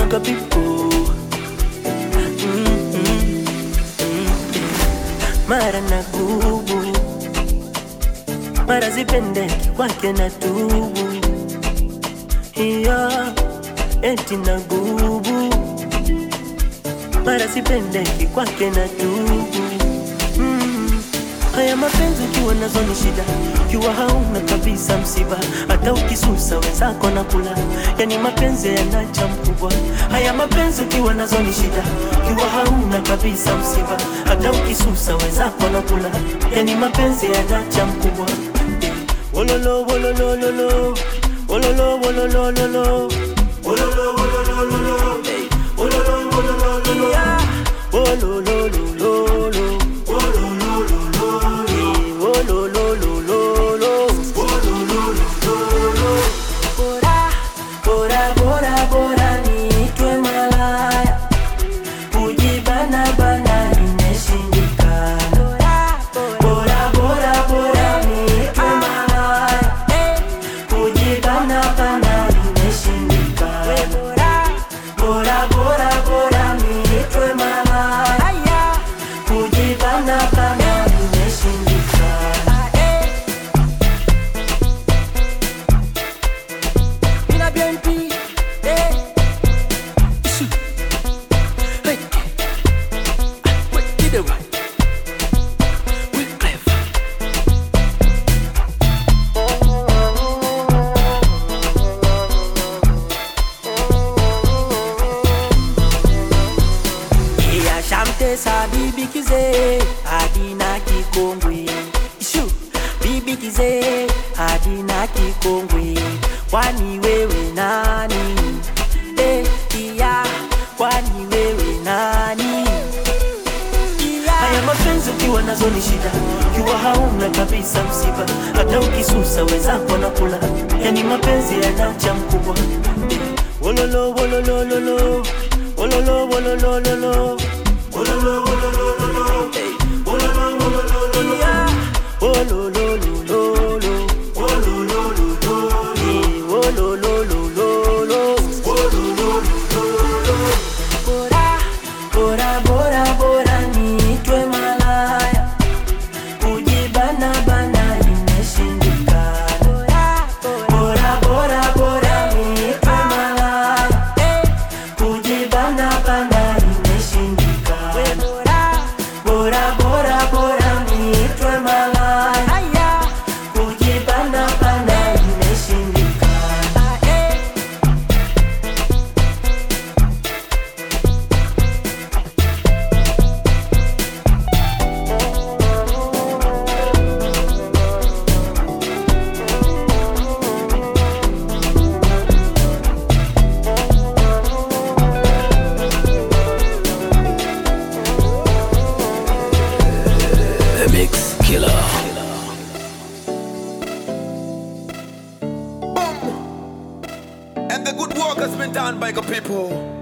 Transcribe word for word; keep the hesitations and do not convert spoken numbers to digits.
sugar people. Mm-hmm. Mara na gubu, mara zipendeki kwake na tubu. Hiya, eti na gubu, mara zipendeki kwake na tubu. Mm. Haya mapenzi ukiwa nazo ni shida, ukiwa hauna kabisa msiba, hata ukisusa wenzako na kula, yani mapenzi yanacha mkubwa. Haya mapenzi ukiwa nazo ni shida, ukiwa hauna kabisa msiba, hata ukisusa wenzako na kula, yani mapenzi yanacha mkubwa. Wololo wololo lolo, wololo wololo lolo, wololo wololo lolo, wololo wololo lolo, wololo lolo. Sa bibi kize adina kikongwe ishu bibi kize adina kikongwe kwani wewe nani eh iya kwani wewe nani iya. Haya mapenzi ukiwa nazo ni shida, ukiwa hauna kabisa msiba, hata ukisusa wenzako na kula, yani mapenzi yanacha mkubwa. Wololo wololo lolo, wololo wololo lolo, wololo wololo lolo, hey, wololo wololo lolo, yeah, wololo lolo, wololo lolo, hey, wololo lolo, wololo lolo. Bora bora bora bora nitwe malaya, kujibana bana imeshindikana. Bora bora bora nitwe malaya, kujibana bana bora bora bora nitwe malaya, kujibana bana imeshindikana. Mix Killer. And the good work has been done by the people.